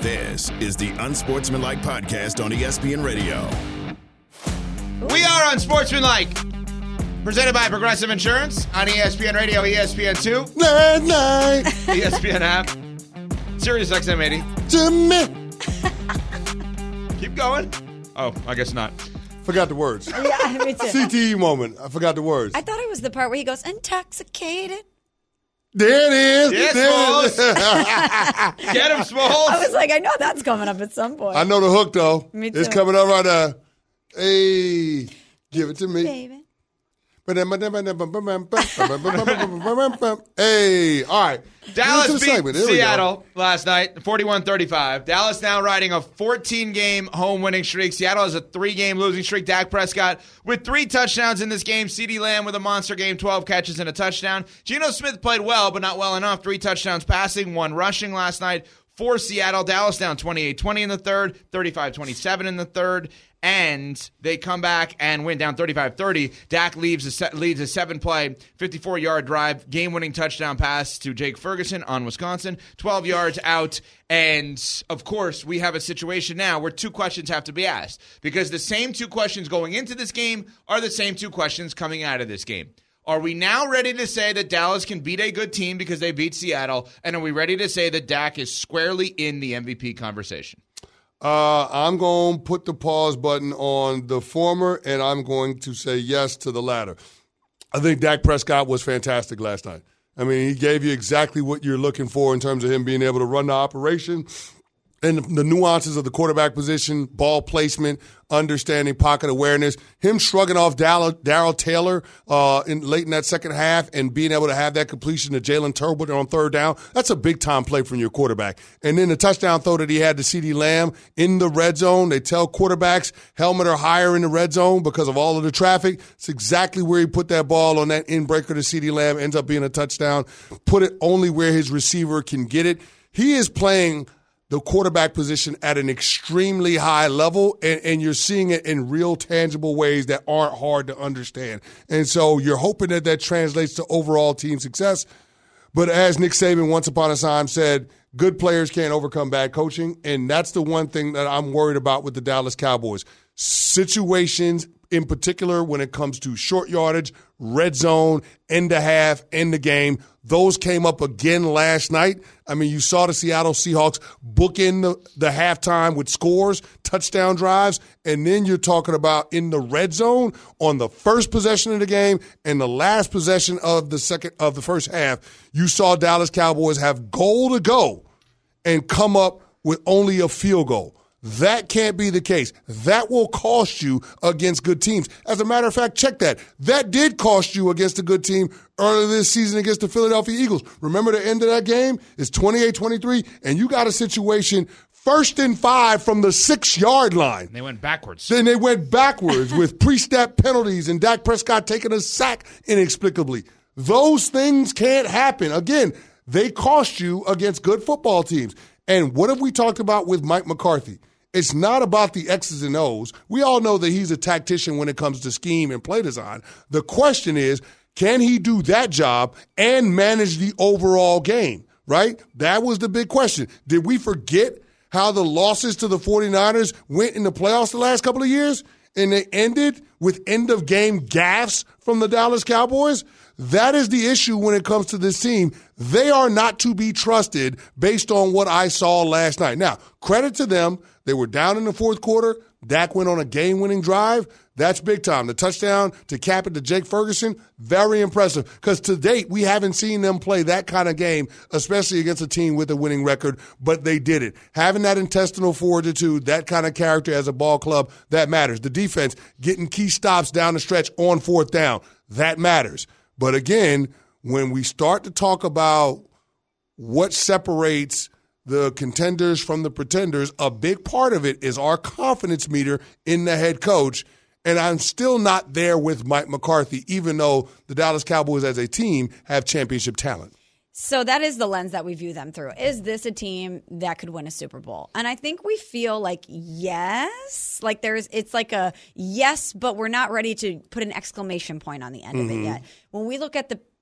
This is the Unsportsmanlike Podcast on ESPN Radio. We are Unsportsmanlike, presented by Progressive Insurance on ESPN Radio, ESPN2, Night. ESPN app, Sirius XM 80. Jimmy. Keep going. Oh, I guess not. Forgot the words. Yeah, me too. CTE moment. I forgot the words. I thought it was the part where he goes, intoxicated. There it is. Yes, There it is. Get him, Smalls. I was like, I know that's coming up at some point. I know the hook, though. Me too. It's coming up right now. Hey, give it to me. Baby. Hey, all right. Dallas Listen to the beat segment. There we go. Seattle last night, 41-35. Dallas now riding a 14-game home winning streak. Seattle has a 3-game losing streak. Dak Prescott with 3 touchdowns in this game. CeeDee Lamb with a monster game, 12 catches and a touchdown. Geno Smith played well, but not well enough. 3 touchdowns passing, 1 rushing last night for Seattle. Dallas down 28-20 in the third, 35-27 in the third. And they come back and win down 35-30. Dak leads a 7-play, 54-yard drive, game-winning touchdown pass to Jake Ferguson on Wisconsin, 12 yards out. And, of course, we have a situation now where 2 questions have to be asked because the same 2 questions going into this game are the same 2 questions coming out of this game. Are we now ready to say that Dallas can beat a good team because they beat Seattle? And are we ready to say that Dak is squarely in the MVP conversation? I'm going to put the pause button on the former, and I'm going to say yes to the latter. I think Dak Prescott was fantastic last night. I mean, he gave you exactly what you're looking for in terms of him being able to run the operation and the nuances of the quarterback position, ball placement, understanding pocket awareness, him shrugging off Darrell Taylor late in that second half and being able to have that completion to Jalen Tolbert on third down. That's a big-time play from your quarterback. And then the touchdown throw that he had to CeeDee Lamb in the red zone. They tell quarterbacks helmet or higher in the red zone because of all of the traffic. It's exactly where he put that ball on that in-breaker to CeeDee Lamb, ends up being a touchdown. Put it only where his receiver can get it. He is playing the quarterback position at an extremely high level, and you're seeing it in real tangible ways that aren't hard to understand. And so you're hoping that that translates to overall team success. But as Nick Saban once upon a time said, good players can't overcome bad coaching, and that's the one thing that I'm worried about with the Dallas Cowboys. Situations, in particular, when it comes to short yardage, red zone, end of half, end of game, those came up again last night. I mean, you saw the Seattle Seahawks book in the halftime with scores, touchdown drives, and then you're talking about in the red zone on the first possession of the game and the last possession of the first half. You saw Dallas Cowboys have goal to go and come up with only a field goal. That can't be the case. That will cost you against good teams. As a matter of fact, check that. That did cost you against a good team earlier this season against the Philadelphia Eagles. Remember the end of that game? It's 28-23, and you got a situation 1st and 5 from the 6-yard line. They went backwards. Then they went backwards with pre-snap penalties and Dak Prescott taking a sack inexplicably. Those things can't happen. Again, they cost you against good football teams. And what have we talked about with Mike McCarthy? It's not about the X's and O's. We all know that he's a tactician when it comes to scheme and play design. The question is, can he do that job and manage the overall game, right? That was the big question. Did we forget how the losses to the 49ers went in the playoffs the last couple of years? And they ended with end-of-game gaffes from the Dallas Cowboys? That is the issue when it comes to this team. They are not to be trusted based on what I saw last night. Now, credit to them. They were down in the fourth quarter. Dak went on a game-winning drive. That's big time. The touchdown to cap it to Jake Ferguson, very impressive. Because to date, we haven't seen them play that kind of game, especially against a team with a winning record, but they did it. Having that intestinal fortitude, that kind of character as a ball club, that matters. The defense, getting key stops down the stretch on fourth down, that matters. But again, when we start to talk about what separates the contenders from the pretenders, a big part of it is our confidence meter in the head coach. And I'm still not there with Mike McCarthy, even though the Dallas Cowboys as a team have championship talent. So that is the lens that we view them through. Is this a team that could win a Super Bowl? And I think we feel like yes. Like it's like a yes, but we're not ready to put an exclamation point on the end of it yet. When we look at the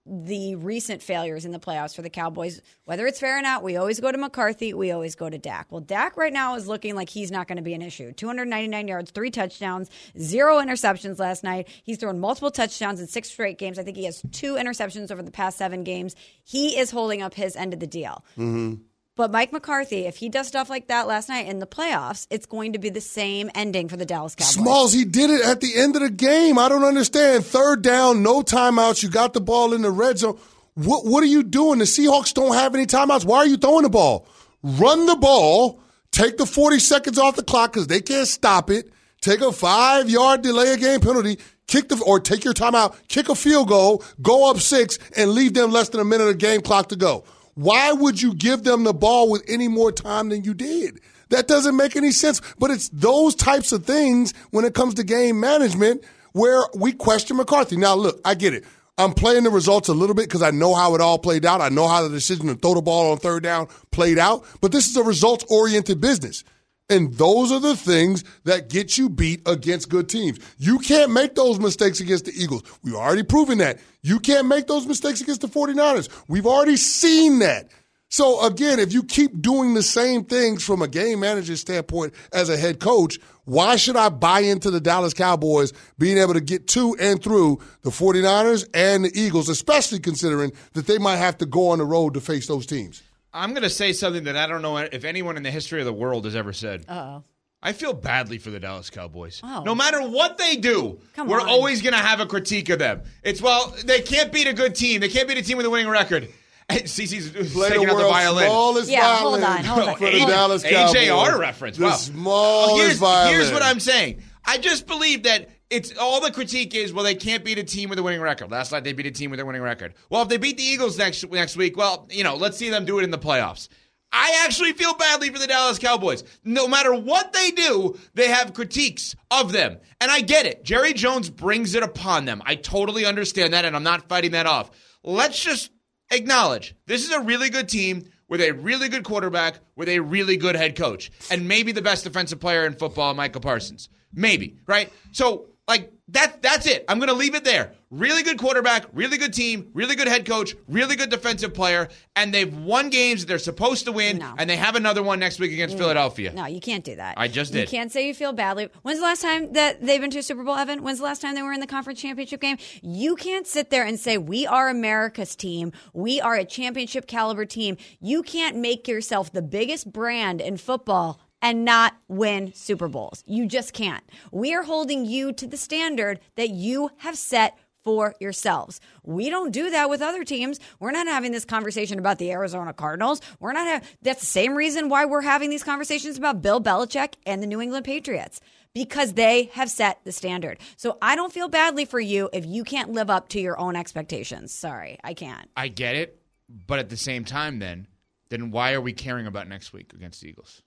the recent failures in the playoffs for the Cowboys, whether it's fair or not, we always go to McCarthy, we always go to Dak. Well, Dak right now is looking like he's not going to be an issue. 299 yards, 3 touchdowns, 0 interceptions last night. He's thrown multiple touchdowns in 6 straight games. I think he has 2 interceptions over the past 7 games. He is holding up his end of the deal. Mm-hmm. But Mike McCarthy, if he does stuff like that last night in the playoffs, it's going to be the same ending for the Dallas Cowboys. Smalls, he did it at the end of the game. I don't understand. 3rd down, no timeouts. You got the ball in the red zone. What are you doing? The Seahawks don't have any timeouts. Why are you throwing the ball? Run the ball. Take the 40 seconds off the clock because they can't stop it. Take a 5-yard delay of game penalty. Or take your timeout. Kick a field goal. Go up 6 and leave them less than a minute of game clock to go. Why would you give them the ball with any more time than you did? That doesn't make any sense. But it's those types of things when it comes to game management where we question McCarthy. Now, look, I get it. I'm playing the results a little bit because I know how it all played out. I know how the decision to throw the ball on 3rd down played out. But this is a results-oriented business. And those are the things that get you beat against good teams. You can't make those mistakes against the Eagles. We've already proven that. You can't make those mistakes against the 49ers. We've already seen that. So, again, if you keep doing the same things from a game manager standpoint as a head coach, why should I buy into the Dallas Cowboys being able to get to and through the 49ers and the Eagles, especially considering that they might have to go on the road to face those teams? I'm going to say something that I don't know if anyone in the history of the world has ever said. Uh-oh. I feel badly for the Dallas Cowboys. Oh. No matter what they do, we're always going to have a critique of them. It's, well, they can't beat a good team. They can't beat a team with a winning record. CeCe's taking out the violin. Hold on. For the Dallas Cowboys. AJR reference. The Wow. smallest violin. Here's what I'm saying. I just believe that it's all the critique is, well, they can't beat a team with a winning record. Last night they beat a team with a winning record. Well, if they beat the Eagles next week, well, let's see them do it in the playoffs. I actually feel badly for the Dallas Cowboys. No matter what they do, they have critiques of them. And I get it. Jerry Jones brings it upon them. I totally understand that, and I'm not fighting that off. Let's just acknowledge this is a really good team with a really good quarterback, with a really good head coach, and maybe the best defensive player in football, Micah Parsons. Maybe, right? So, that's it. I'm going to leave it there. Really good quarterback, really good team, really good head coach, really good defensive player, and they've won games that they're supposed to win, and they have another one next week against Philadelphia. No, you can't do that. I just did. You can't say you feel badly. When's the last time that they've been to a Super Bowl, Evan? When's the last time they were in the conference championship game? You can't sit there and say, we are America's team. We are a championship caliber team. You can't make yourself the biggest brand in football and not win Super Bowls. You just can't. We are holding you to the standard that you have set for yourselves. We don't do that with other teams. We're not having this conversation about the Arizona Cardinals. That's the same reason why we're having these conversations about Bill Belichick and the New England Patriots, because they have set the standard. So I don't feel badly for you if you can't live up to your own expectations. Sorry, I can't. I get it, but at the same time then why are we caring about next week against the Eagles?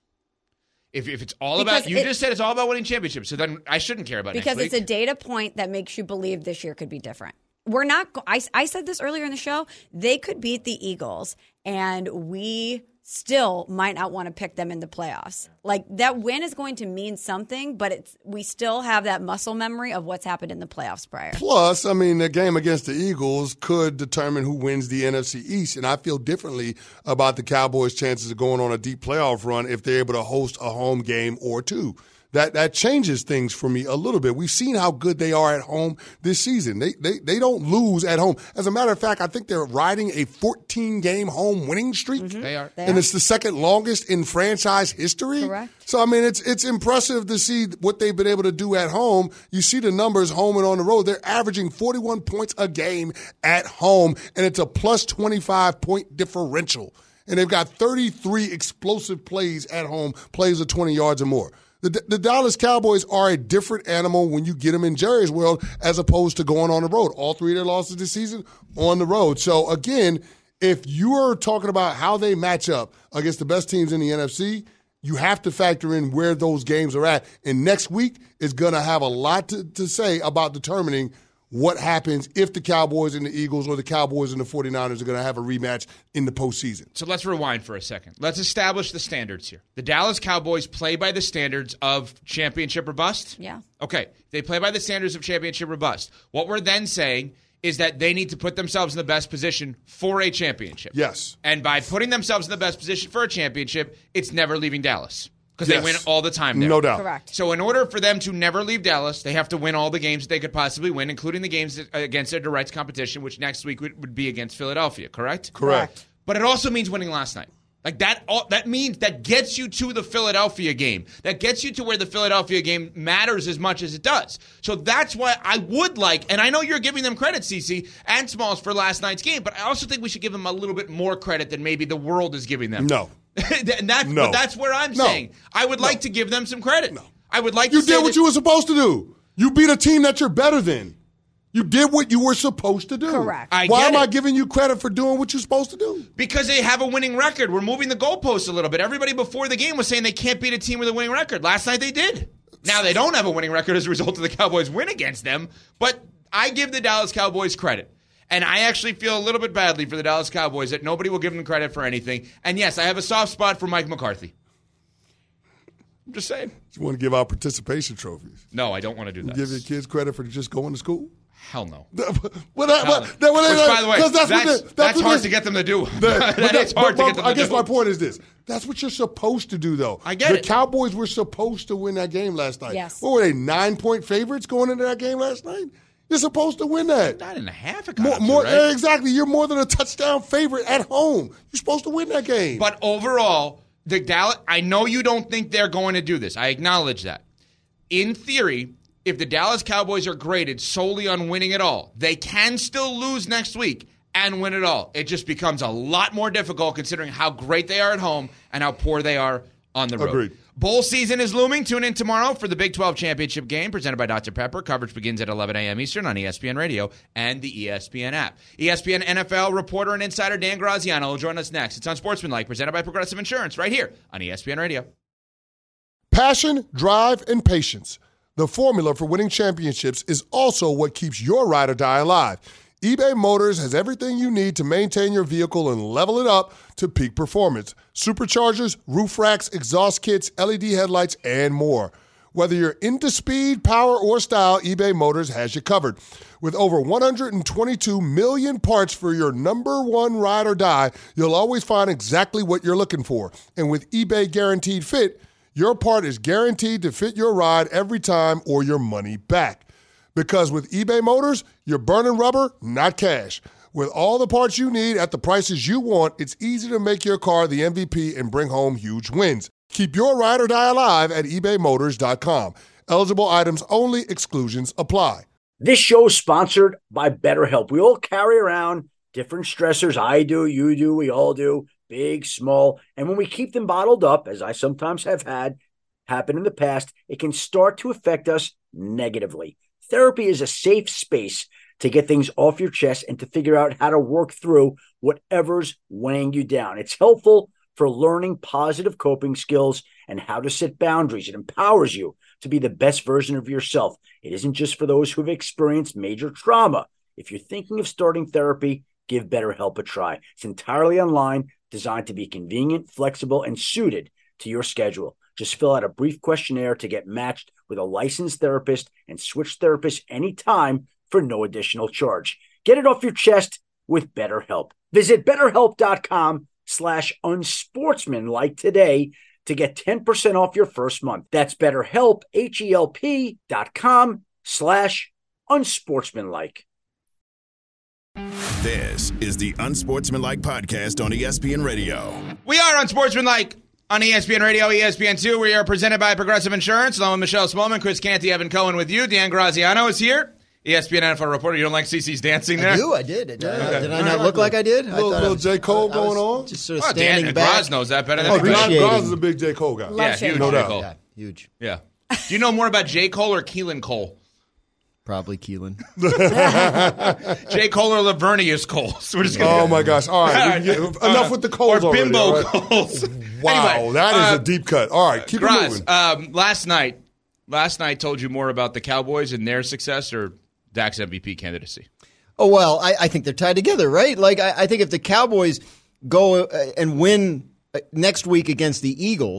If it's all about, you just said it's all about winning championships, so then I shouldn't care about next week. Because it's a data point that makes you believe this year could be different. We're not, I said this earlier in the show, they could beat the Eagles, and we still might not want to pick them in the playoffs. Like, that win is going to mean something, but we still have that muscle memory of what's happened in the playoffs prior. Plus, the game against the Eagles could determine who wins the NFC East, and I feel differently about the Cowboys' chances of going on a deep playoff run if they're able to host a home game or two. That changes things for me a little bit. We've seen how good they are at home this season. They don't lose at home. As a matter of fact, I think they're riding a 14-game home winning streak. Mm-hmm. They are. And it's the second longest in franchise history. Correct. So, it's impressive to see what they've been able to do at home. You see the numbers home and on the road. They're averaging 41 points a game at home, and it's a plus 25-point differential. And they've got 33 explosive plays at home, plays of 20 yards or more. The Dallas Cowboys are a different animal when you get them in Jerry's world as opposed to going on the road. All 3 of their losses this season on the road. So, again, if you are talking about how they match up against the best teams in the NFC, you have to factor in where those games are at. And next week is going to have a lot to say about determining what happens if the Cowboys and the Eagles or the Cowboys and the 49ers are going to have a rematch in the postseason. So let's rewind for a second. Let's establish the standards here. The Dallas Cowboys play by the standards of championship or bust? Yeah. Okay. They play by the standards of championship or bust. What we're then saying is that they need to put themselves in the best position for a championship. Yes. And by putting themselves in the best position for a championship, it's never leaving Dallas. Because Yes. they win all the time there. No doubt. Correct. So in order for them to never leave Dallas, they have to win all the games that they could possibly win, including the games against their direct competition, which next week would be against Philadelphia, correct? Correct. But it also means winning last night. Like that means that gets you to the Philadelphia game. That gets you to where the Philadelphia game matters as much as it does. So that's why I would like, and I know you're giving them credit, CC and Smalls, for last night's game, but I also think we should give them a little bit more credit than maybe the world is giving them. No. But that's where I'm saying. I would like to give them some credit. No. I would like You to say did what you were supposed to do. You beat a team that you're better than. You did what you were supposed to do. Correct. Why am I giving you credit for doing what you're supposed to do? Because they have a winning record. We're moving the goalposts a little bit. Everybody before the game was saying they can't beat a team with a winning record. Last night they did. Now they don't have a winning record as a result of the Cowboys' win against them, but I give the Dallas Cowboys credit. And I actually feel a little bit badly for the Dallas Cowboys that nobody will give them credit for anything. And yes, I have a soft spot for Mike McCarthy. I'm just saying. You want to give out participation trophies? No, I don't want to do that. Give your kids credit for just going to school? Hell no. Which, Which, by the way, that's hard to get them to do. That's hard to get them to do. I guess my point is this. That's what you're supposed to do, though. I get it. The Cowboys were supposed to win that game last night. Yes. What were they, 9-point favorites going into that game last night? You're supposed to win that. 9.5 it got up to, right? Exactly. You're more than a touchdown favorite at home. You're supposed to win that game. But overall, the Dallas, I know you don't think they're going to do this. I acknowledge that. In theory, if the Dallas Cowboys are graded solely on winning it all, they can still lose next week and win it all. It just becomes a lot more difficult considering how great they are at home and how poor they are on the road. Agreed. Bowl season is looming. Tune in tomorrow for the Big 12 Championship game presented by Dr. Pepper. Coverage begins at 11 a.m. Eastern on ESPN Radio and the ESPN app. ESPN NFL reporter and insider Dan Graziano will join us next. It's Unsportsmanlike, presented by Progressive Insurance, right here on ESPN Radio. Passion, drive, and patience. The formula for winning championships is also what keeps your ride or die alive. eBay Motors has everything you need to maintain your vehicle and level it up to peak performance. Superchargers, roof racks, exhaust kits, LED headlights, and more. Whether you're into speed, power, or style, eBay Motors has you covered. With over 122 million parts for your number one ride or die, you'll always find exactly what you're looking for. And with eBay Guaranteed Fit, your part is guaranteed to fit your ride every time or your money back. Because with eBay Motors, you're burning rubber, not cash. With all the parts you need at the prices you want, it's easy to make your car the MVP and bring home huge wins. Keep your ride or die alive at ebaymotors.com. Eligible items only. Exclusions apply. This show is sponsored by BetterHelp. We all carry around different stressors. I do, you do, we all do, big, small. And when we keep them bottled up, as I sometimes have had happen in the past, it can start to affect us negatively. Therapy is a safe space to get things off your chest and to figure out how to work through whatever's weighing you down. It's helpful for learning positive coping skills and how to set boundaries. It empowers you to be the best version of yourself. It isn't just for those who have experienced major trauma. If you're thinking of starting therapy, give BetterHelp a try. It's entirely online, designed to be convenient, flexible, and suited to your schedule. Just fill out a brief questionnaire to get matched with a licensed therapist and switch therapists anytime for no additional charge. Get it off your chest with BetterHelp. Visit BetterHelp.com/unsportsmanlike today to get 10% off your first month. That's BetterHelp, HELP.com/unsportsmanlike. This is the Unsportsmanlike Podcast on ESPN Radio. We are Unsportsmanlike on ESPN Radio, ESPN2. We are presented by Progressive Insurance. Along with Michelle Smallman, Chris Canty, Evan Cohen with you. Dan Graziano is here. ESPN NFL reporter. You don't like CC's dancing there? I did. Did I not look like I did? Little J. Cole going on? Just sort of Dan standing back. Graz knows that better than Graz is a big J. Cole guy. Yeah, huge no J. doubt. Cole. Yeah, huge. Yeah. Do you know more about J. Cole or Keelan Cole? Probably Keelan. J. Cole or Lavernius Cole? So we're just gonna Oh, my gosh. All right. Enough with the Coles or already. Bimbo all right? Coles. Wow, Anyway, that is a deep cut. All right, keep it Graz, moving. last night told you more about the Cowboys and their success or Dak's MVP candidacy? Oh, well, I think they're tied together, right? Like, I think if the Cowboys go and win next week against the Eagles,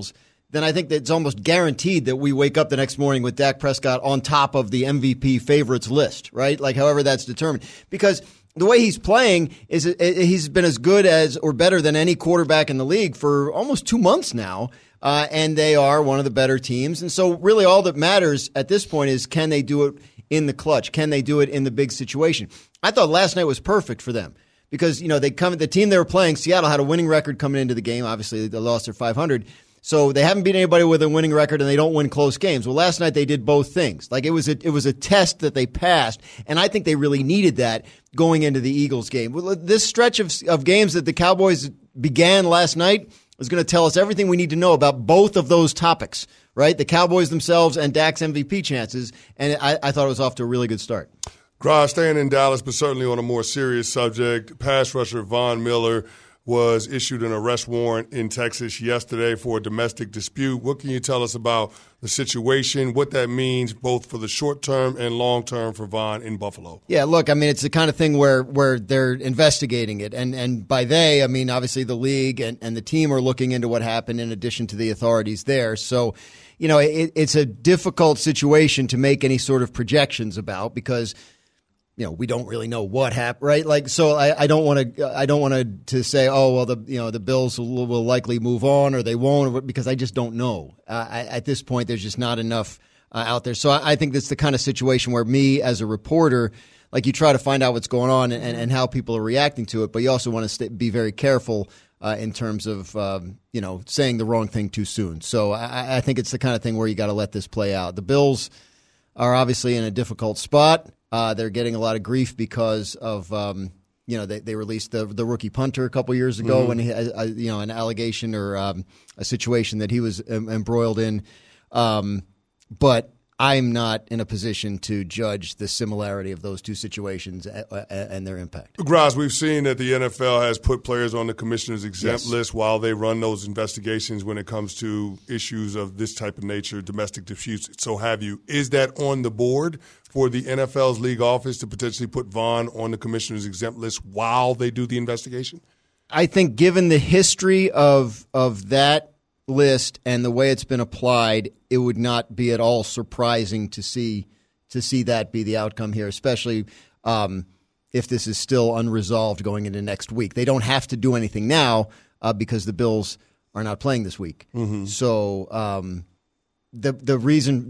then I think that it's almost guaranteed that we wake up the next morning with Dak Prescott on top of the MVP favorites list, right? Like however that's determined. Because the way he's playing is he's been as good as or better than any quarterback in the league for almost 2 months now. And they are one of the better teams. And so really all that matters at this point is can they do it in the clutch? Can they do it in the big situation? I thought last night was perfect for them because, the team they were playing, Seattle, had a winning record coming into the game. Obviously, they lost their 500. So they haven't beaten anybody with a winning record, and they don't win close games. Well, last night they did both things. Like it was a test that they passed, and I think they really needed that going into the Eagles game. Well, this stretch of games that the Cowboys began last night is going to tell us everything we need to know about both of those topics, right? The Cowboys themselves and Dak's MVP chances, and I thought it was off to a really good start. Gras, staying in Dallas, but certainly on a more serious subject, pass rusher Von Miller was issued an arrest warrant in Texas yesterday for a domestic dispute. What can you tell us about the situation, what that means both for the short term and long term for Von in Buffalo? Yeah, look, I mean, it's the kind of thing where they're investigating it. And by they, I mean, obviously the league and the team are looking into what happened in addition to the authorities there. So, it's a difficult situation to make any sort of projections about because we don't really know what happened, right? Like, so I don't want to say, oh, well, the Bills will likely move on or they won't, because I just don't know. At this point, there's just not enough out there. So I think that's the kind of situation where me as a reporter, like you try to find out what's going on and how people are reacting to it, but you also want to be very careful in terms of, saying the wrong thing too soon. So I think it's the kind of thing where you got to let this play out. The Bills are obviously in a difficult spot. They're getting a lot of grief because of, they released the rookie punter a couple years ago when he had, an allegation or a situation that he was embroiled in. But I'm not in a position to judge the similarity of those two situations and their impact. Gras, we've seen that the NFL has put players on the commissioner's exempt list while they run those investigations when it comes to issues of this type of nature, domestic disputes, so have you. Is that on the board for the NFL's league office to potentially put Von on the commissioner's exempt list while they do the investigation? I think given the history of that list and the way it's been applied, it would not be at all surprising to see that be the outcome here, especially if this is still unresolved going into next week. They don't have to do anything now because the Bills are not playing this week. Mm-hmm. So the reason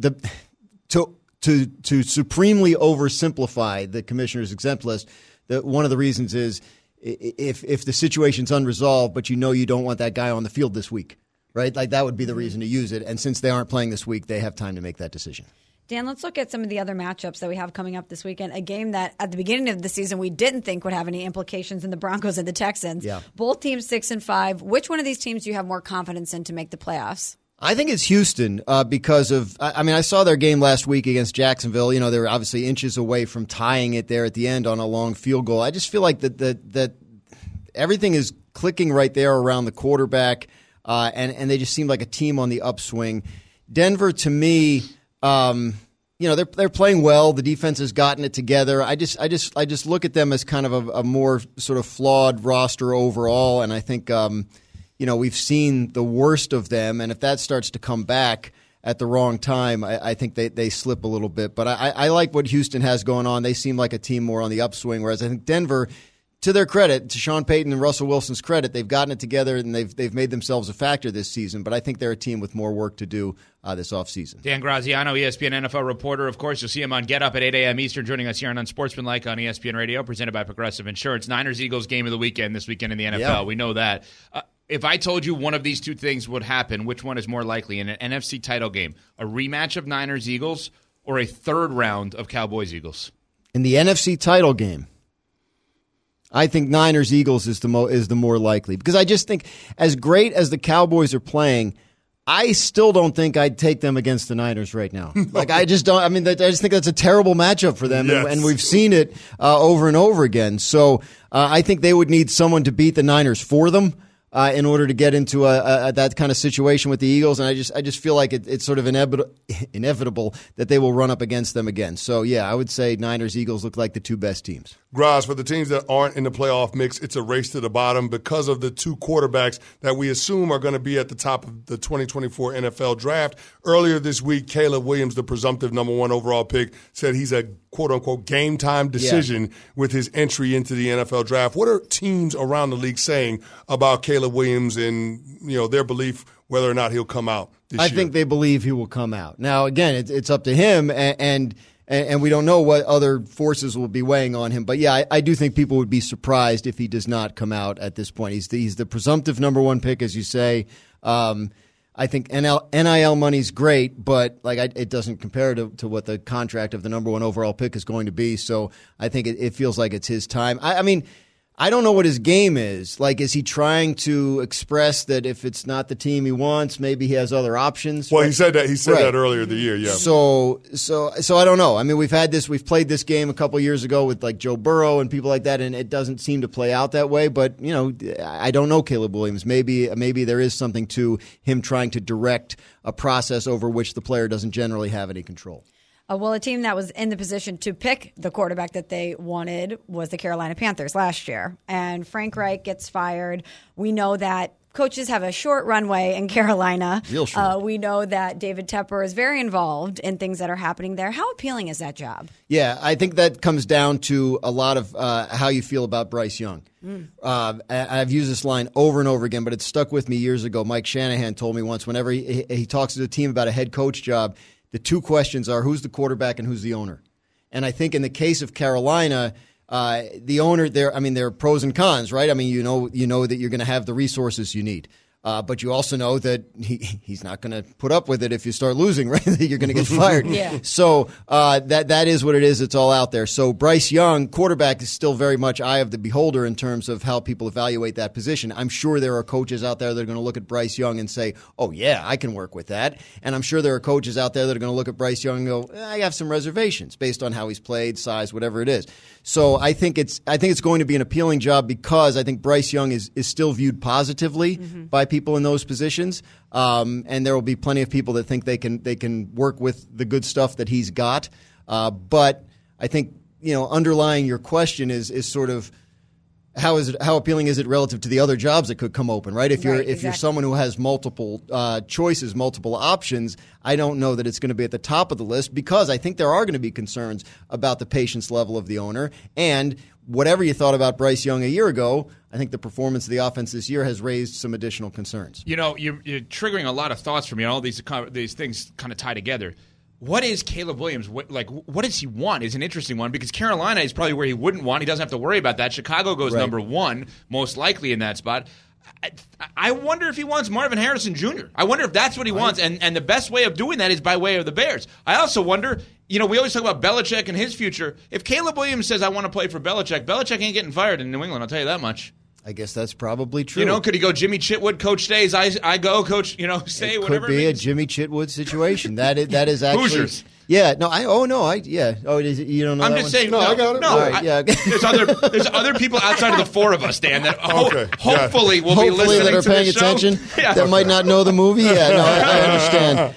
to supremely oversimplify the commissioner's exempt list, one of the reasons is if the situation's unresolved, but you don't want that guy on the field this week. Right? Like that would be the reason to use it. And since they aren't playing this week, they have time to make that decision. Dan, let's look at some of the other matchups that we have coming up this weekend. A game that at the beginning of the season we didn't think would have any implications in the Broncos and the Texans. Yeah. Both teams 6-5. Which one of these teams do you have more confidence in to make the playoffs? I think it's Houston because of, I saw their game last week against Jacksonville. They were obviously inches away from tying it there at the end on a long field goal. I just feel like that everything is clicking right there around the quarterback. And they just seem like a team on the upswing. Denver, to me, they're playing well. The defense has gotten it together. I just look at them as kind of a more sort of flawed roster overall, and I think we've seen the worst of them. And if that starts to come back at the wrong time, I think they slip a little bit. But I like what Houston has going on. They seem like a team more on the upswing, whereas I think Denver, to their credit, to Sean Payton and Russell Wilson's credit, they've gotten it together and they've made themselves a factor this season. But I think they're a team with more work to do this offseason. Dan Graziano, ESPN NFL reporter. Of course, you'll see him on Get Up at 8 a.m. Eastern, joining us here on Unsportsmanlike on ESPN Radio, presented by Progressive Insurance. Niners-Eagles game of the weekend this weekend in the NFL. Yeah. We know that. If I told you one of these two things would happen, which one is more likely in an NFC title game? A rematch of Niners-Eagles or a third round of Cowboys-Eagles? In the NFC title game, I think Niners-Eagles is the more likely, because I just think as great as the Cowboys are playing, I still don't think I'd take them against the Niners right now. Like I just don't. I mean, I just think that's a terrible matchup for them, yes. and we've seen it over and over again. So I think they would need someone to beat the Niners for them. in order to get into that kind of situation with the Eagles, and I just feel like it's sort of inevitable that they will run up against them again. So, yeah, I would say Niners, Eagles look like the two best teams. Graz, for the teams that aren't in the playoff mix, it's a race to the bottom because of the two quarterbacks that we assume are going to be at the top of the 2024 NFL draft. Earlier this week, Caleb Williams, the presumptive number 1 overall pick, said he's a quote-unquote game-time decision with his entry into the NFL draft. What are teams around the league saying about Caleb Williams and their belief whether or not he'll come out this year? I think they believe he will come out. Now, again, it's up to him, and we don't know what other forces will be weighing on him. But, yeah, I do think people would be surprised if he does not come out at this point. He's the presumptive number 1 pick, as you say. I think NIL money's great, but it doesn't compare to what the contract of the number 1 overall pick is going to be. So I think it feels like it's his time. I mean, I don't know what his game is. Is he trying to express that if it's not the team he wants, maybe he has other options? Well, he said that. He said that earlier in the year. Yeah. So I don't know. I mean, we've played this game a couple years ago with Joe Burrow and people like that, and it doesn't seem to play out that way. But I don't know Caleb Williams. Maybe there is something to him trying to direct a process over which the player doesn't generally have any control. Well, a team that was in the position to pick the quarterback that they wanted was the Carolina Panthers last year. And Frank Reich gets fired. We know that coaches have a short runway in Carolina. Real short. We know that David Tepper is very involved in things that are happening there. How appealing is that job? Yeah, I think that comes down to a lot of how you feel about Bryce Young. I've used this line over and over again, but it stuck with me years ago. Mike Shanahan told me once whenever he talks to the team about a head coach job, the two questions are who's the quarterback and who's the owner. And I think in the case of Carolina, the owner there, there are pros and cons, right? I mean, you know that you're going to have the resources you need. But you also know that he's not going to put up with it if you start losing, right? You're going to get fired. Yeah. So that is what it is. It's all out there. So Bryce Young, quarterback, is still very much eye of the beholder in terms of how people evaluate that position. I'm sure there are coaches out there that are going to look at Bryce Young and say, oh, yeah, I can work with that. And I'm sure there are coaches out there that are going to look at Bryce Young and go, I have some reservations based on how he's played, size, whatever it is. So I think it's going to be an appealing job because I think Bryce Young is still viewed positively by people in those positions, and there will be plenty of people that think they can work with the good stuff that he's got. But I think underlying your question is sort of how appealing is it relative to the other jobs that could come open, right? If you're someone who has multiple choices, multiple options, I don't know that it's going to be at the top of the list because I think there are going to be concerns about the patience level of the owner. And whatever you thought about Bryce Young a year ago, I think the performance of the offense this year has raised some additional concerns. You're triggering a lot of thoughts for me. All these things kind of tie together. What is Caleb Williams? What does he want is an interesting one because Carolina is probably where he wouldn't want. He doesn't have to worry about that. Chicago goes number 1, most likely in that spot. I wonder if he wants Marvin Harrison Jr. I wonder if that's what he wants, and the best way of doing that is by way of the Bears. I also wonder, we always talk about Belichick and his future. If Caleb Williams says, I want to play for Belichick, Belichick ain't getting fired in New England, I'll tell you that much. I guess that's probably true. Could he go Jimmy Chitwood, coach stays, I go, coach, stay, it whatever could be a Jimmy Chitwood situation. That is actually Hoosiers. Yeah, no, you don't know. I'm that just one? saying. No, I got it. No, Right, yeah. there's other people outside of the four of us, Dan, that hopefully will be listening that are to paying this show. attention that might not know the movie. Yeah, no, I understand.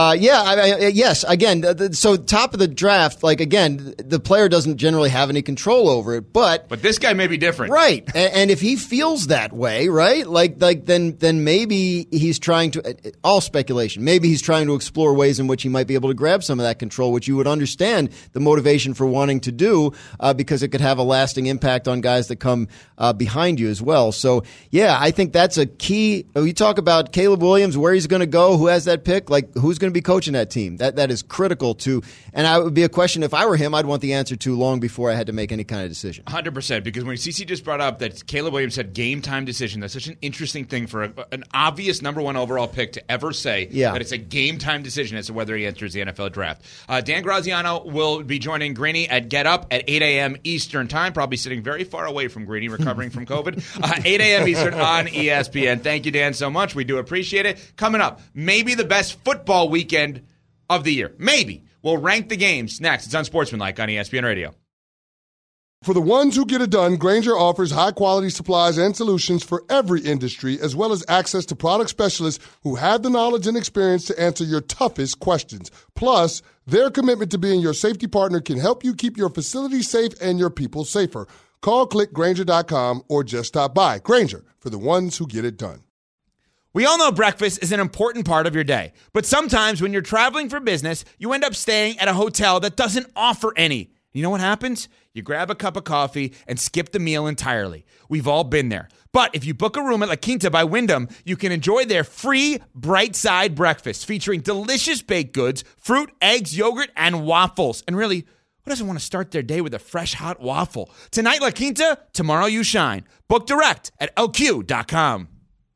Yes. Again, so top of the draft, the player doesn't generally have any control over it, but this guy may be different, right? And if he feels that way, right, then maybe he's trying to. All speculation. Maybe he's trying to explore ways in which he might be able to grab some of that control, which you would understand the motivation for wanting to do because it could have a lasting impact on guys that come behind you as well. So, yeah, I think that's a key. You talk about Caleb Williams, where he's going to go, who has that pick, who's going to be coaching that team. That is critical to, and it would be a question if I were him, I'd want the answer to long before I had to make any kind of decision. 100%, because when CC just brought up that Caleb Williams said game time decision, that's such an interesting thing for an obvious number 1 overall pick to ever say that it's a game time decision as to whether he enters the NFL draft. Dan Graziano will be joining Greeny at Get Up at 8 a.m. Eastern Time, probably sitting very far away from Greeny, recovering from COVID. 8 a.m. Eastern on ESPN. Thank you, Dan, so much. We do appreciate it. Coming up, maybe the best football weekend of the year. Maybe. We'll rank the games next. It's Unsportsmanlike on ESPN Radio. For the ones who get it done, Grainger offers high-quality supplies and solutions for every industry, as well as access to product specialists who have the knowledge and experience to answer your toughest questions. Plus, their commitment to being your safety partner can help you keep your facility safe and your people safer. Call, click Grainger.com, or just stop by. Grainger, for the ones who get it done. We all know breakfast is an important part of your day, but sometimes when you're traveling for business, you end up staying at a hotel that doesn't offer any. You know what happens? You grab a cup of coffee and skip the meal entirely. We've all been there. But if you book a room at La Quinta by Wyndham, you can enjoy their free Bright Side breakfast featuring delicious baked goods, fruit, eggs, yogurt, and waffles. And really, who doesn't want to start their day with a fresh hot waffle? Tonight, La Quinta, tomorrow you shine. Book direct at LQ.com.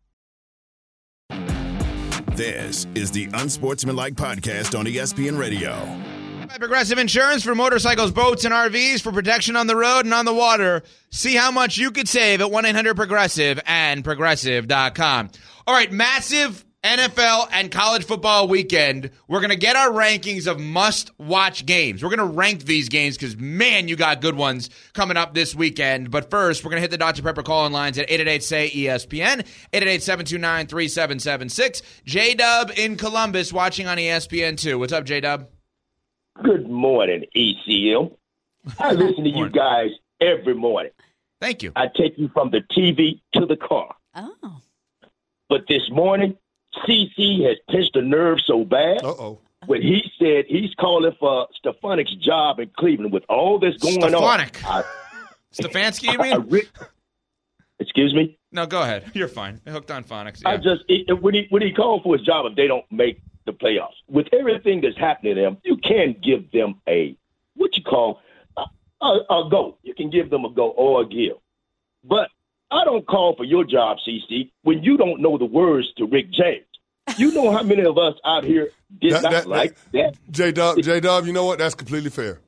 This is the Unsportsmanlike Podcast on ESPN Radio. Progressive Insurance for motorcycles, boats, and RVs for protection on the road and on the water. See how much you could save at 1-800-PROGRESSIVE and Progressive.com. All right, massive NFL and college football weekend. We're going to get our rankings of must-watch games. We're going to rank these games because, man, you got good ones coming up this weekend. But first, we're going to hit the Dr. Pepper call-in lines at 888-SAY-ESPN, 888-729-3776. J-Dub in Columbus watching on ESPN2. What's up, J-Dub? Good morning, ECM. I listen to you guys every morning. Thank you. I take you from the TV to the car. Oh. But this morning, CC has pinched a nerve so bad when he said he's calling for Stefanik's job in Cleveland with all this going Stefanik. on. Stefanski, you mean? Excuse me? No, go ahead. You're fine. I hooked on phonics. Yeah. When he called for his job, if they don't make the playoffs, with everything that's happening to them, you can give them a go. You can give them a go or a give. But I don't call for your job, CC, when you don't know the words to Rick James. You know how many of us out here did not like that? J-Dub, you know what? That's completely fair.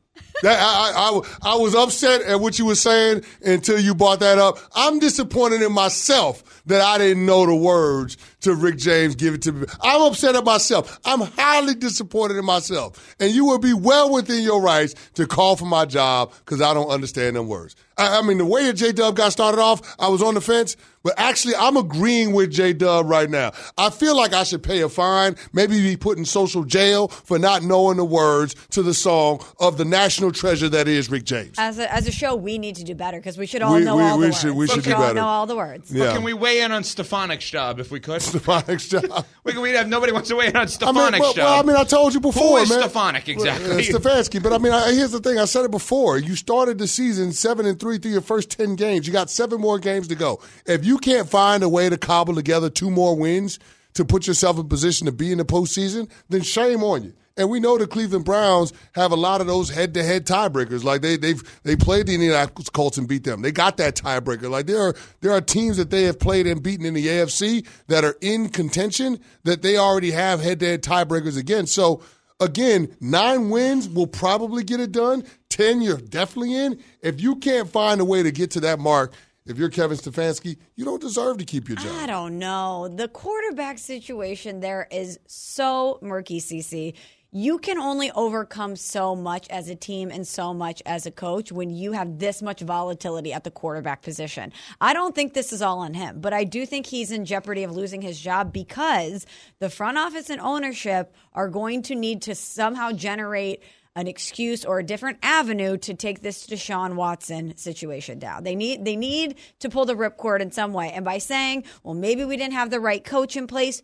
I was upset at what you were saying until you brought that up. I'm disappointed in myself that I didn't know the words to Rick James give it to me. I'm upset at myself. I'm highly disappointed in myself. And you will be well within your rights to call for my job because I don't understand them words. I mean, the way that J-Dub got started off, I was on the fence. But actually, I'm agreeing with J-Dub right now. I feel like I should pay a fine, maybe be put in social jail for not knowing the words to the song of the national treasure that is Rick James. As a show, we need to do better because we should all know all the words. We should do better. Know all the words. Yeah. But can we weigh in on Stefanik's job if we could? Stefanik's job. we have nobody wants to weigh in on Stefanik's job. I told you before, Who is man. Stefanik exactly? Stefanski. But here's the thing. I said it before. You started the season 7-3 through your first 10 games. You got 7 more games to go. If you can't find a way to cobble together 2 more wins to put yourself in position to be in the postseason, then shame on you. And we know the Cleveland Browns have a lot of those head-to-head tiebreakers. Like they played the Indianapolis Colts and beat them. They got that tiebreaker. Like there are teams that they have played and beaten in the AFC that are in contention that they already have head-to-head tiebreakers against. So again, 9 wins will probably get it done. 10 you're definitely in. If you can't find a way to get to that mark, if you're Kevin Stefanski, you don't deserve to keep your job. I don't know. The quarterback situation there is so murky, CC. You can only overcome so much as a team and so much as a coach when you have this much volatility at the quarterback position. I don't think this is all on him, but I do think he's in jeopardy of losing his job because the front office and ownership are going to need to somehow generate an excuse or a different avenue to take this Deshaun Watson situation down. They need to pull the ripcord in some way. And by saying, well, maybe we didn't have the right coach in place,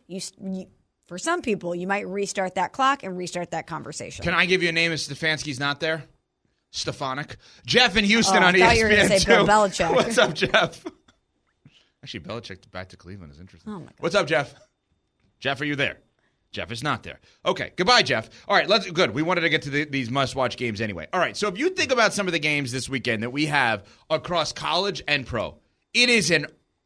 for some people, you might restart that clock and restart that conversation. Can I give you a name if Stefanski's not there? Stefanik. Jeff in Houston on I thought you were going to ESPN2. say Bill Belichick. What's up, Jeff? Actually, Belichick back to Cleveland is interesting. Oh my God. What's up, Jeff? Jeff, are you there? Jeff is not there. Okay, goodbye, Jeff. All right, good. We wanted to get to these must-watch games anyway. All right, so if you think about some of the games this weekend that we have across college and pro, it is an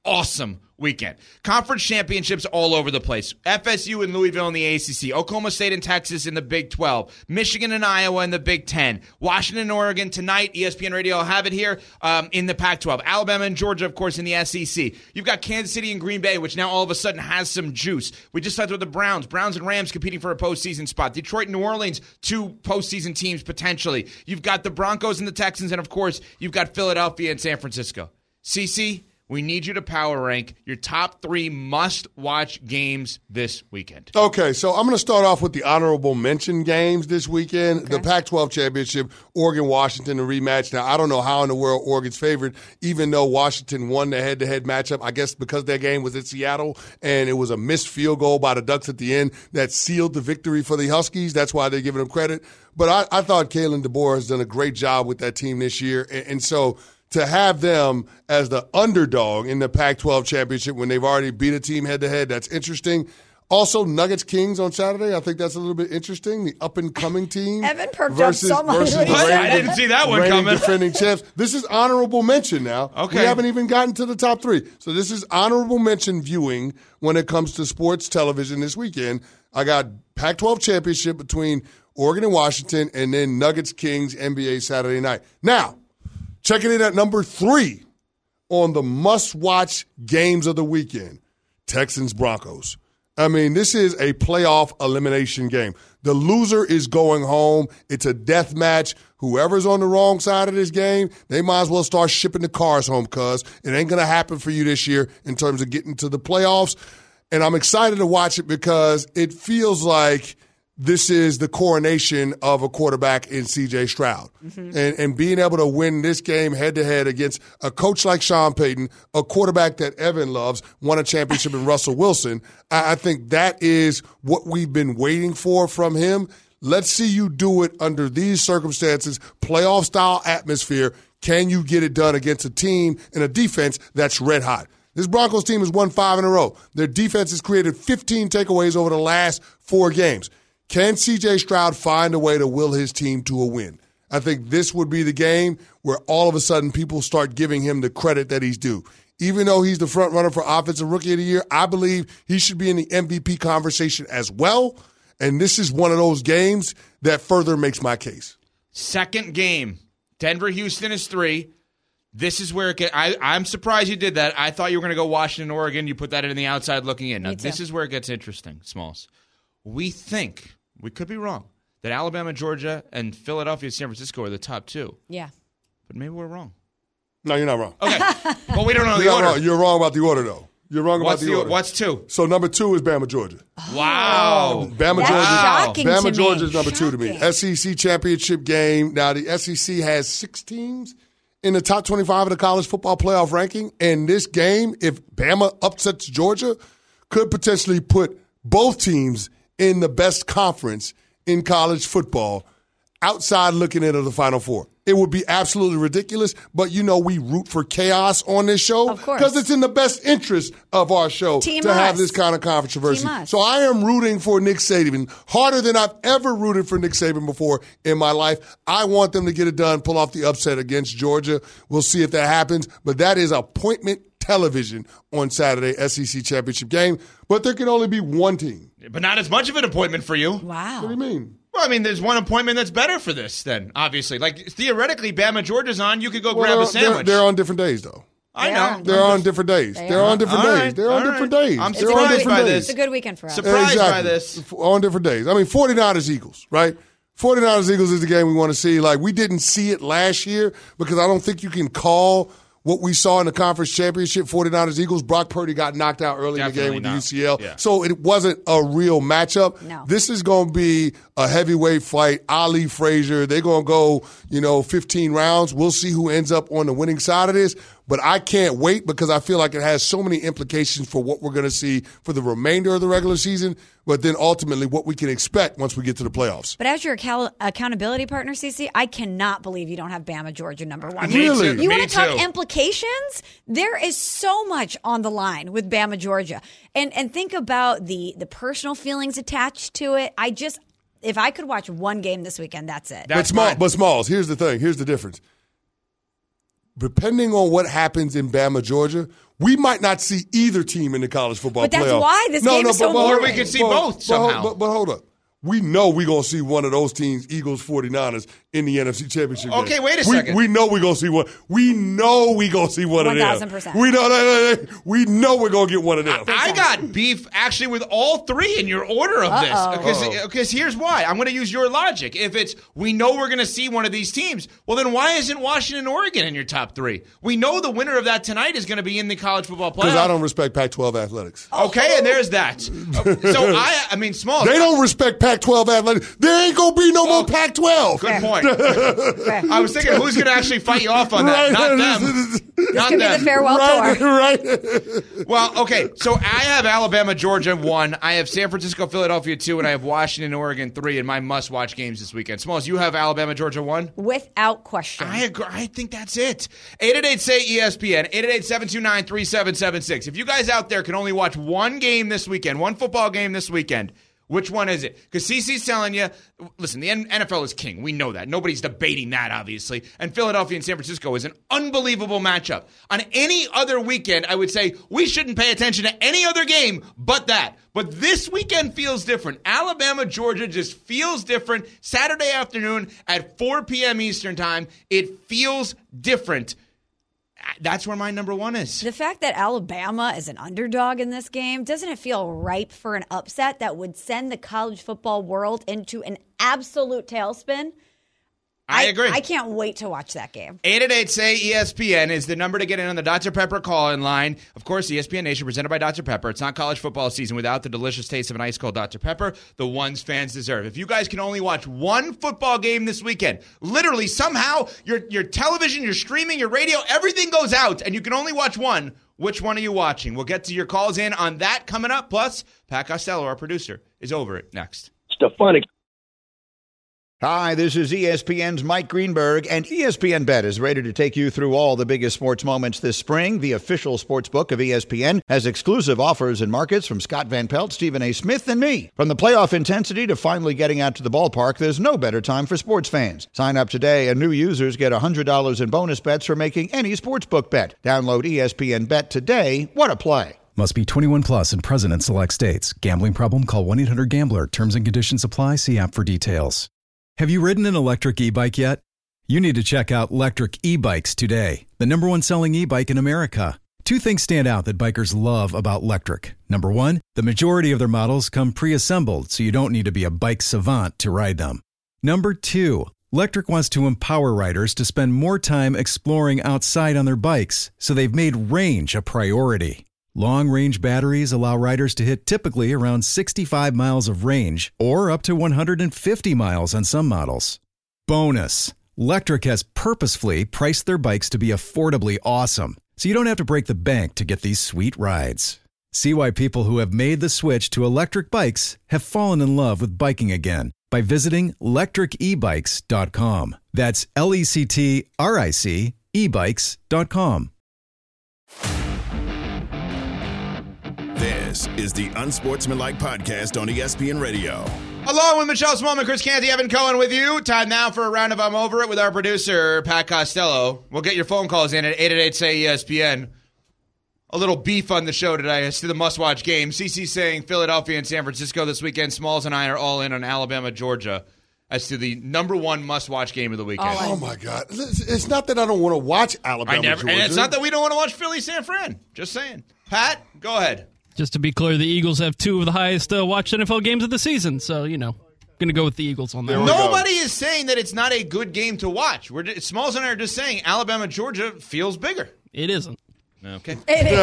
awesome weekend. Conference championships all over the place. FSU and Louisville in the ACC. Oklahoma State and Texas in the Big 12. Michigan and Iowa in the Big 10. Washington and Oregon tonight. ESPN Radio will have it here in the Pac-12. Alabama and Georgia, of course, in the SEC. You've got Kansas City and Green Bay, which now all of a sudden has some juice. We just talked about the Browns. Browns and Rams competing for a postseason spot. Detroit and New Orleans, 2 postseason teams potentially. You've got the Broncos and the Texans, and of course, you've got Philadelphia and San Francisco. CC, we need you to power rank your top 3 must-watch games this weekend. Okay, so I'm going to start off with the honorable mention games this weekend. Okay. The Pac-12 championship, Oregon-Washington, the rematch. Now, I don't know how in the world Oregon's favored, even though Washington won the head-to-head matchup. I guess because their game was in Seattle, and it was a missed field goal by the Ducks at the end that sealed the victory for the Huskies. That's why they're giving them credit. But I thought Kalen DeBoer has done a great job with that team this year, and so to have them as the underdog in the Pac-12 championship when they've already beat a team head-to-head, that's interesting. Also, Nuggets Kings on Saturday. I think that's a little bit interesting. The up-and-coming team. Evan perked up so much. I didn't see that one coming. Defending champs. This is honorable mention now. Okay. We haven't even gotten to the top 3. So this is honorable mention viewing when it comes to sports television this weekend. I got Pac-12 championship between Oregon and Washington, and then Nuggets Kings NBA Saturday night. Now, checking in at number 3 on the must-watch games of the weekend, Texans-Broncos. I mean, this is a playoff elimination game. The loser is going home. It's a death match. Whoever's on the wrong side of this game, they might as well start shipping the cars home, cuz it ain't going to happen for you this year in terms of getting to the playoffs. And I'm excited to watch it because it feels like this is the coronation of a quarterback in C.J. Stroud. Mm-hmm. And being able to win this game head-to-head against a coach like Sean Payton, a quarterback that Evan loves, won a championship in Russell Wilson, I think that is what we've been waiting for from him. Let's see you do it under these circumstances, playoff-style atmosphere. Can you get it done against a team and a defense that's red hot? This Broncos team has won 5 in a row. Their defense has created 15 takeaways over the last 4 games. Can C.J. Stroud find a way to will his team to a win? I think this would be the game where all of a sudden people start giving him the credit that he's due. Even though he's the front runner for Offensive Rookie of the Year, I believe he should be in the MVP conversation as well. And this is one of those games that further makes my case. Second game, Denver-Houston is 3. This is where it gets, I'm surprised you did that. I thought you were going to go Washington, Oregon. You put that in the outside looking in. Now, this is where it gets interesting, Smalls. We think, we could be wrong, that Alabama, Georgia, and Philadelphia, San Francisco are the top 2. Yeah. But maybe we're wrong. No, you're not wrong. Okay. But we don't know the order. Wrong. You're wrong about the order, though. You're wrong about the order. What's 2? So number 2 is Bama, Georgia. Wow. Bama, Georgia. Bama, Georgia is number 2 to me. SEC championship game. Now, the SEC has 6 teams in the top 25 of the college football playoff ranking. And this game, if Bama upsets Georgia, could potentially put both teams in the best conference in college football outside looking into the Final Four. It would be absolutely ridiculous, but you know we root for chaos on this show because it's in the best interest of our show to have this kind of controversy. So I am rooting for Nick Saban harder than I've ever rooted for Nick Saban before in my life. I want them to get it done, pull off the upset against Georgia. We'll see if that happens, but that is appointment television on Saturday, SEC championship game. But there can only be one team. But not as much of an appointment for you. Wow. What do you mean? Well, I mean, there's one appointment that's better for this then, obviously. Like, theoretically, Bama, Georgia's on. You could go grab a sandwich. They're on different days, though. I know. They're on different days. They're on different days. They're on different days. I'm surprised by this. It's a good weekend for us. Surprised by this. On different days. I mean, 49ers Eagles, right? 49ers Eagles is the game we want to see. Like, we didn't see it last year because I don't think you can call what we saw in the conference championship, 49ers Eagles. Brock Purdy got knocked out early in the game with the UCL. Yeah. So it wasn't a real matchup. No. This is going to be a heavyweight fight. Ali, Frazier, they're going to go, 15 rounds. We'll see who ends up on the winning side of this. But I can't wait because I feel like it has so many implications for what we're going to see for the remainder of the regular season, but then ultimately what we can expect once we get to the playoffs. But as your accountability partner, CC, I cannot believe you don't have Bama, Georgia, number 1. Really? You want to talk implications? There is so much on the line with Bama, Georgia. And think about the personal feelings attached to it. If I could watch one game this weekend, that's it. But Smalls, here's the thing. Here's the difference. depending on what happens in Bama, Georgia, we might not see either team in the college football playoff. But that's why this game is so boring. Or we could see both somehow. But hold up. We know we're going to see one of those teams, Eagles, 49ers, in the NFC Championship game. Okay, wait a second. We know we're going to see one. We know we're going to see one of them. 1,000%. We know we're going to get one of them. I got beef, actually, with all three in your order of this. Because here's why. I'm going to use your logic. If it's we know we're going to see one of these teams, well, then why isn't Washington and Oregon in your top three? We know the winner of that tonight is going to be in the college football playoff. Because I don't respect Pac-12 athletics. Okay, and there's that. So, I mean, Smalls. They don't respect Pac-12 athletics. There ain't going to be no more Pac-12. Good point. I was thinking, who's going to actually fight you off on that? Not them. This could be the farewell tour. Right. Well, okay, so I have Alabama, Georgia 1. I have San Francisco, Philadelphia 2, and I have Washington, Oregon 3 in my must-watch games this weekend. Smalls, you have Alabama, Georgia 1? Without question. I agree. I think that's it. 888-SAY-ESPN, 888-729-3776. If you guys out there can only watch one game this weekend, one football game this weekend, which one is it? Because CC's telling you, listen, the NFL is king. We know that. Nobody's debating that, obviously. And Philadelphia and San Francisco is an unbelievable matchup. On any other weekend, I would say we shouldn't pay attention to any other game but that. But this weekend feels different. Alabama, Georgia just feels different. Saturday afternoon at 4 p.m. Eastern time, it feels different. That's where my number 1 is. The fact that Alabama is an underdog in this game, doesn't it feel ripe for an upset that would send the college football world into an absolute tailspin? I agree. I can't wait to watch that game. 888-SAY-ESPN is the number to get in on the Dr. Pepper call-in line. Of course, ESPN Nation presented by Dr. Pepper. It's not college football season without the delicious taste of an ice-cold Dr. Pepper, the ones fans deserve. If you guys can only watch one football game this weekend, literally somehow your television, your streaming, your radio, everything goes out, and you can only watch one, which one are you watching? We'll get to your calls in on that coming up. Plus, Pat Costello, our producer, is over it next. Stefanik. Hi, this is ESPN's Mike Greenberg, and ESPN Bet is ready to take you through all the biggest sports moments this spring. The official sports book of ESPN has exclusive offers and markets from Scott Van Pelt, Stephen A. Smith, and me. From the playoff intensity to finally getting out to the ballpark, there's no better time for sports fans. Sign up today, and new users get $100 in bonus bets for making any sportsbook bet. Download ESPN Bet today. What a play. Must be 21 plus and present in select states. Gambling problem? Call 1-800-GAMBLER. Terms and conditions apply. See app for details. Have you ridden an electric e-bike yet? You need to check out Lectric E-Bikes today, the #1 selling e-bike in America. Two things stand out that bikers love about Lectric. Number one, the majority of their models come pre-assembled, so you don't need to be a bike savant to ride them. Number two, Lectric wants to empower riders to spend more time exploring outside on their bikes, so they've made range a priority. Long-range batteries allow riders to hit typically around 65 miles of range or up to 150 miles on some models. Bonus, Lectric has purposefully priced their bikes to be affordably awesome, so you don't have to break the bank to get these sweet rides. See why people who have made the switch to electric bikes have fallen in love with biking again by visiting lectricebikes.com. That's LECTRIC ebikes.com. This is the Unsportsmanlike Podcast on ESPN Radio. Along with Michelle Smallman, Chris Canty, Evan Cohen with you. Time now for a round of I'm Over It with our producer, Pat Costello. We'll get your phone calls in at 888-SAY-ESPN. A little beef on the show today as to the must-watch game. CC saying Philadelphia and San Francisco this weekend. Smalls and I are all in on Alabama, Georgia as to the #1 must-watch game of the weekend. Oh, my God. It's not that I don't want to watch Alabama, Georgia. And it's not that we don't want to watch Philly, San Fran. Just saying. Pat, go ahead. Just to be clear, the Eagles have 2 of the highest watched NFL games of the season. So, going to go with the Eagles on that. Nobody is saying that it's not a good game to watch. Smalls and I are just saying Alabama, Georgia feels bigger. It isn't. Okay.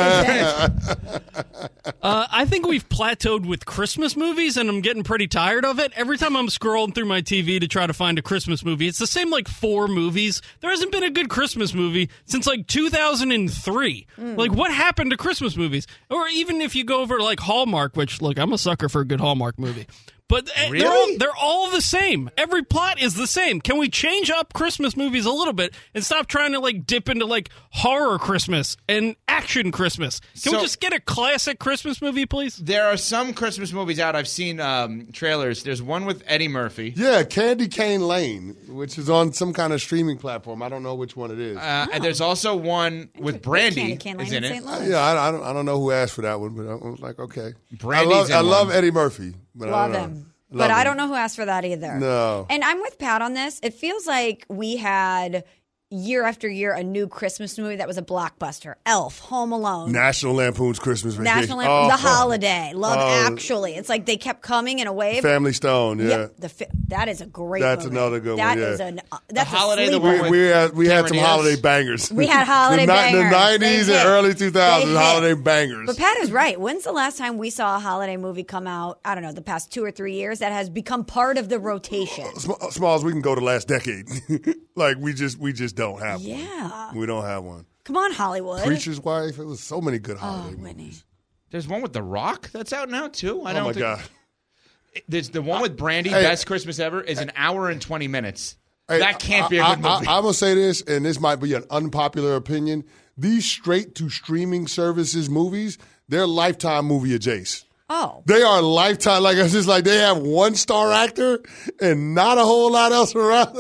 I think we've plateaued with Christmas movies, and I'm getting pretty tired of it. Every time I'm scrolling through my TV to try to find a Christmas movie, it's the same 4 movies. There hasn't been a good Christmas movie since 2003. What happened to Christmas movies? Or even if you go over Hallmark, which, look, I'm a sucker for a good Hallmark movie. But Really? they're all the same. Every plot is the same. Can we change up Christmas movies a little bit and stop trying to dip into horror Christmas and action Christmas? Can we just get a classic Christmas movie, please? There are some Christmas movies out. I've seen trailers. There's one with Eddie Murphy. Yeah, Candy Cane Lane, which is on some kind of streaming platform. I don't know which one it is. And there's also one with Brandy is in it. Yeah, I don't know who asked for that one, but I was like, okay. Brandy's I love one. Eddie Murphy. But Love I don't know. him. But I don't know who asked for that either. No. And I'm with Pat on this. It feels like we had year after year a new Christmas movie that was a blockbuster. Elf, Home Alone. National Lampoon's Christmas Vacation. National Lampoon, The Holiday, Love Actually. It's like they kept coming in a wave. Family Stone, yeah. That is a great That's movie. another good That one, yeah. is that's Holiday, a the sleeper. one with We had some Cameron holiday Diaz. bangers. We had holiday bangers. The They 90s hit. and early 2000s, They hit. holiday bangers. But Pat is right. When's the last time we saw a holiday movie come out, I don't know, the past 2 or 3 years that has become part of the rotation? Smalls, we can go to last decade. We just don't have one. Yeah. We don't have one. Come on, Hollywood. Preacher's Wife. It was so many good holiday movies. There's one with The Rock that's out now, too. Oh, my God. There's the one with Brandy, Hey. Best Christmas Ever, is an hour and 20 minutes. That can't be a good movie. I'm going to say this, and this might be an unpopular opinion. These straight-to-streaming services movies, they're Lifetime movie adjacent. Oh. They are Lifetime. It's just they have one star actor and not a whole lot else around.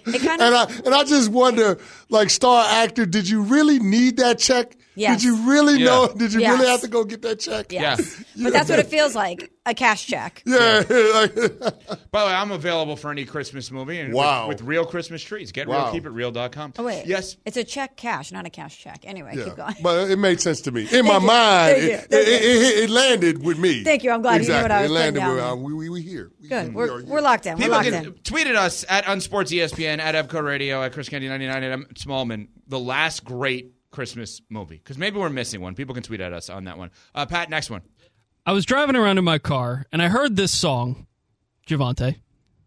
And I just wonder, star actor, did you really need that check? Yes. Did you really know? Did you Yes. really have to go get that check? Yes. But that's what it feels like, a cash check. Yeah. By the way, I'm available for any Christmas movie and Wow. with real Christmas trees. Get Wow. realkeepitreal.com. Oh, wait. Yes. It's a check cash, not a cash check. Anyway, keep going. But it made sense to me. In my mind, it landed with me. Thank you. I'm glad you knew what I was It landed putting with down. we here. Good. We're locked in. We're People locked can in. tweet at us at UnsportsESPN, at EBCO Radio, at ChrisCandy99, at M. Smallman, the last great Christmas movie. Because maybe we're missing one. People can tweet at us on that one. Pat, next one. I was driving around in my car, and I heard this song, Javante,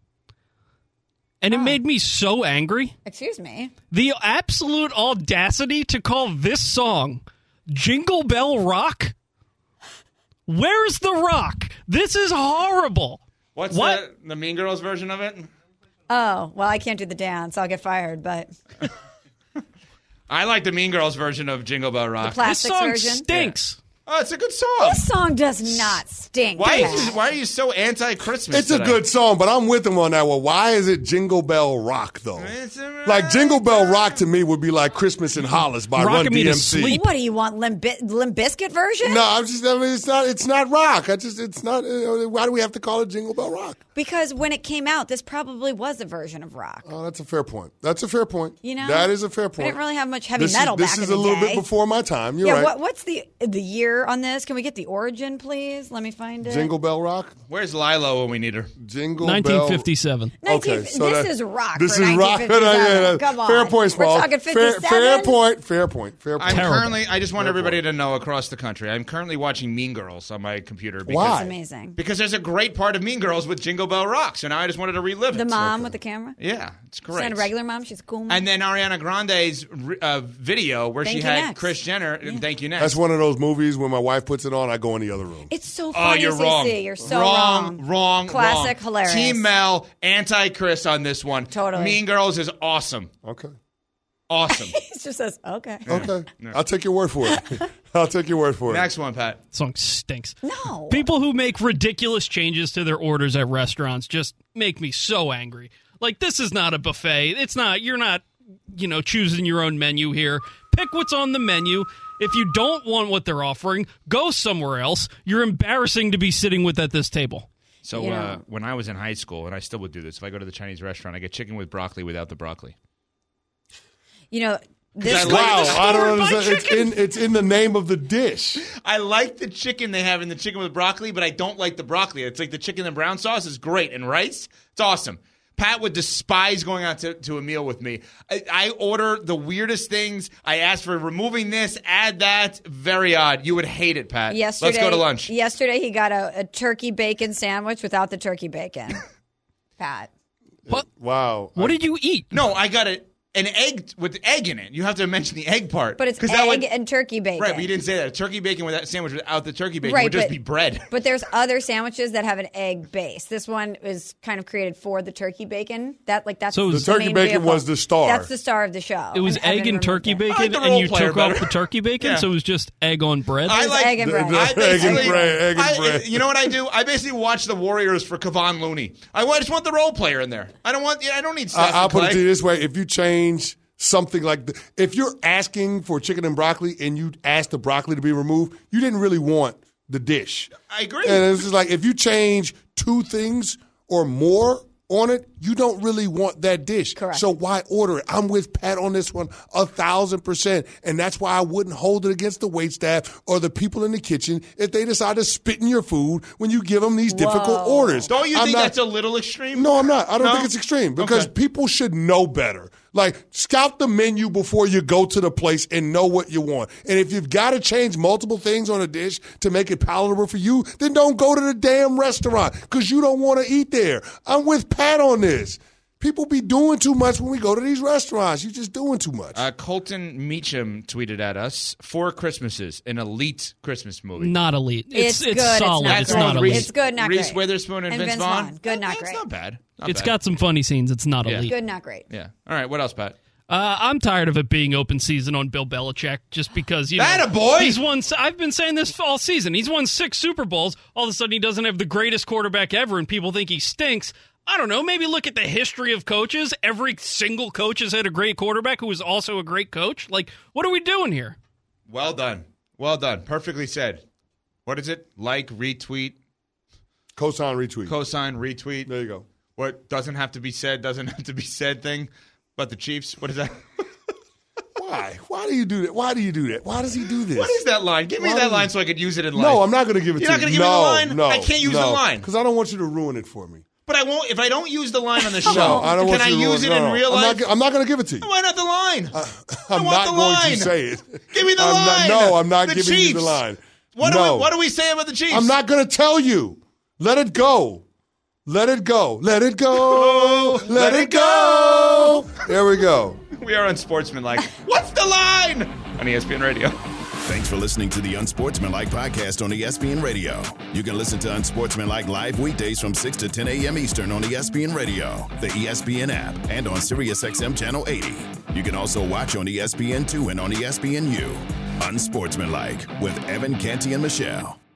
and it made me so angry. Excuse me. The absolute audacity to call this song Jingle Bell Rock? Where's the rock? This is horrible. What's What? the Mean Girls version of it? Oh, well, I can't do the dance. I'll get fired, but I like the Mean Girls version of Jingle Bell Rock. This plastics song version. stinks. Oh, it's a good song. This song does not stink. Why Pat. are you so anti-Christmas It's a today? good song, but I'm with him on that one. Why is it Jingle Bell Rock, though? Jingle Bell Rock to me would be like Christmas in Hollis by Run Rockin' me to DMC. sleep. What do you want, Limp Bizkit version? No, it's not rock. It's not. Why do we have to call it Jingle Bell Rock? Because when it came out, this probably was a version of rock. Oh, that's a fair point. That's a fair point. You know, that is a fair point. We didn't really have much heavy This metal back is in a the little day. bit before my time. You're Yeah, right. what's the year on this? Can we get the origin, please? Let me find it. Jingle Bell Rock. Where's Lilo when we need her? Jingle 1957. Okay, so this that- is rock. This for is rock. 1957. Come on. Fair point, Small. We're talking 57. Fair point. Fair point. I'm Terrible. currently. I just want everybody to know across the country. I'm currently watching Mean Girls on my computer. Because, Why? That's amazing. Because there's a great part of Mean Girls with Jingle Bell Rock. So now I just wanted to relive it. The mom with the camera. Yeah, it's She's great. not a regular mom. She's a cool mom. And then Ariana Grande's video where Thank she You had Next. Kris Jenner. Thank you next. That's one of those movies when my wife puts it on, I go in the other room. It's so Oh, funny. you're wrong. CC. You're so wrong. Wrong. Classic, hilarious. Team Mel, anti-Chris on this one. Totally. Mean Girls is awesome. Okay. Awesome. He just says, okay. Okay. I'll take your word for it. I'll take your word for it. Next one, Pat. Song stinks. No. People who make ridiculous changes to their orders at restaurants just make me so angry. Like, this is not a buffet. It's not, you're not, choosing your own menu here. Pick what's on the menu. If you don't want what they're offering, go somewhere else. You're embarrassing to be sitting with at this table. So Yeah. when I was in high school, and I still would do this, if I go to the Chinese restaurant, I get chicken with broccoli without the broccoli. This I like Wow, the I don't store-bought understand. It's in the name of the dish. I like the chicken they have in the chicken with broccoli, but I don't like the broccoli. It's like the chicken and brown sauce is great, and rice, it's awesome. Pat would despise going out to a meal with me. I order the weirdest things. I ask for removing this, add that. Very odd. You would hate it, Pat. Yesterday, Let's go to lunch. Yesterday, he got a turkey bacon sandwich without the turkey bacon. Pat. What? Wow. What did you eat? No, I got a an egg with egg in it. You have to mention the egg part. But it's egg and turkey bacon. Right, but you didn't say that. A turkey bacon with that sandwich without the turkey bacon Right, would just but- be bread. But there's other sandwiches that have an egg base. This one is kind of created for the turkey bacon. That's So The turkey main bacon vehicle. was the star. That's the star of the show. It was And egg Evan and turkey removed it. bacon, the and role you player took better. off the turkey bacon, Yeah. so it was just egg on bread. I like egg and bread. I basically, egg and bread. You know what I do? I basically watch the Warriors for Kevon Looney. I just want the role player in there. I don't need Steph I'll and put it Clay. to you this way: if you change something like if you're asking for chicken and broccoli and you ask the broccoli to be removed, you didn't really want the dish. I agree. And it's just like if you change 2 things or more on it, you don't really want that dish. Correct. So why order it? I'm with Pat on this one 1,000%. And that's why I wouldn't hold it against the waitstaff or the people in the kitchen if they decide to spit in your food when you give them these difficult orders. Don't you I'm think not- that's a little extreme? No, I'm not. I don't No? think it's extreme because Okay. people should know better. Like, scout the menu before you go to the place and know what you want. And if you've got to change multiple things on a dish to make it palatable for you, then don't go to the damn restaurant because you don't want to eat there. I'm with Pat on this. People be doing too much when we go to these restaurants. You're just doing too much. Colton Meacham tweeted at us, 4 Christmases, an elite Christmas movie. Not elite. It's good. solid. It's It's not not great. elite. It's good, not Reese great. Witherspoon and Vince Vaughn. Good, not It's great. not bad. Not It's bad. got some funny scenes. It's not Yeah. elite. Good, not great. Yeah. All right. What else, Pat? I'm tired of it being open season on Bill Belichick just because, Attaboy! he's won. I've been saying this all season. He's won 6 Super Bowls. All of a sudden, he doesn't have the greatest quarterback ever, and people think he stinks. I don't know. Maybe look at the history of coaches. Every single coach has had a great quarterback who was also a great coach. Like, what are we doing here? Well done. Well done. Perfectly said. What is it? Like, retweet, Cosign retweet. cosign, retweet. There you go. What doesn't have to be said thing. But the Chiefs, what is that? Why? Why do you do that? Why do you do that? Why does he do this? What is that line? Give me Why that does line he- so I could use it in life. No, I'm not going to give it You're to not you. gonna give me the line? No, I can't use the line. because I don't want you to ruin it for me. But I won't. If I don't use the line on the show, No, I don't can want I you to use it ruin in real life? I'm not going to give it to you. Why not the line? I'm want not the going line. to say it. Give me the I'm line. No, I'm not The giving you the Chiefs. line. What No. do we say about the Chiefs? I'm not going to tell you. Let it go. Let it go. Let it go. Let it go. There we go. We are unsportsmanlike. What's the line? On ESPN Radio. Thanks for listening to the Unsportsmanlike podcast on ESPN Radio. You can listen to Unsportsmanlike live weekdays from 6 to 10 a.m. Eastern on ESPN Radio, the ESPN app, and on SiriusXM Channel 80. You can also watch on ESPN2 and on ESPNU. Unsportsmanlike with Evan, Canty, and Michelle.